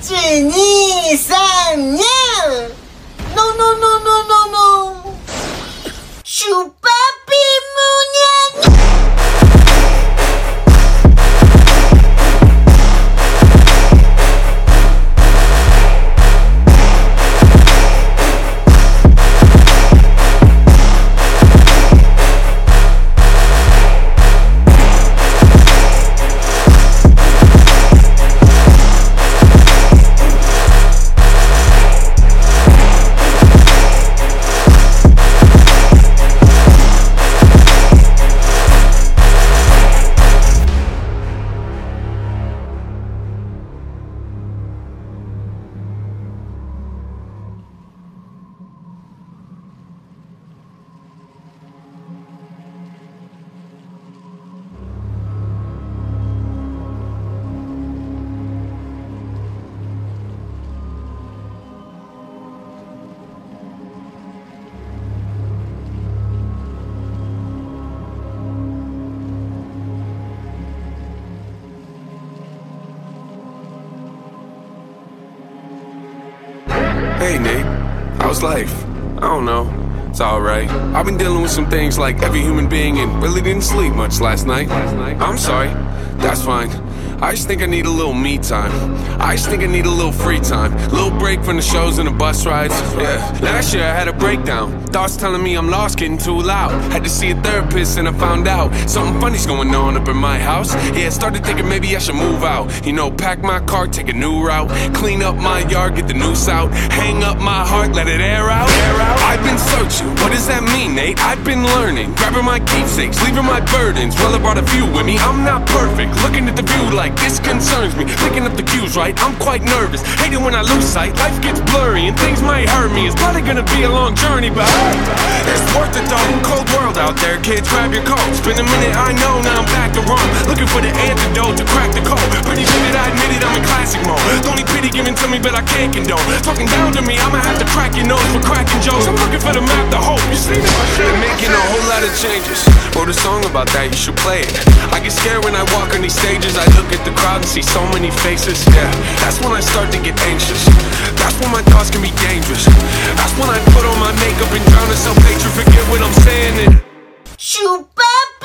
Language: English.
指你三年 No no no no no no Shupapi munya Hey Nate, how's life? I don't know, it's alright. I've been dealing with some things like every human being and really didn't sleep much last night. I'm sorry, that's fine. I just think I need a little me time. I just think I need a little free time. A little break from the shows and the bus rides. Yeah. Last year I had a breakdown. Thoughts telling me I'm lost, getting too loud. Had to see a therapist and I found out something funny's going on up in my house. Yeah, started thinking maybe I should move out. You know, pack my car, take a new route. Clean up my yard, get the noose out. Hang up my heart, let it air out. I've been searching, what does that mean, Nate? I've been learning, grabbing my keepsakes, leaving my burdens. Well, I brought a few with me, I'm not perfect. Looking at the view like this concerns me. Picking up the cues right, I'm quite nervous. Hate it when I lose sight, life gets blurry and things might hurt me. It's probably gonna be a long journey, but it's worth it though. Cold world out there, kids, grab your coat. It's been a minute, I know, now I'm back to Rome. Looking for the antidote to crack the code. Pretty sure that I admit it, I'm in classic mode. The only pity given to me, but I can't condone. Talking down to me, I'ma have to crack your nose for cracking jokes. I'm looking for the map, the hope. You see me? They're making a whole lot of changes. Wrote a song about that, you should play it. I get scared when I walk on these stages. I look at the crowd and see so many faces. Yeah, that's when I start to get anxious. That's when my thoughts can be dangerous. That's when I put on my makeup and drown in self-hatred. Forget what I'm saying and Shupapi